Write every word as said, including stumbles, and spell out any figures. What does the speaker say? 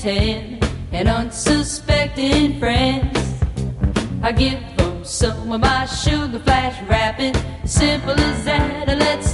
ten and unsuspecting friends. I give them some of my sugar flash rapping, simple as that. Let's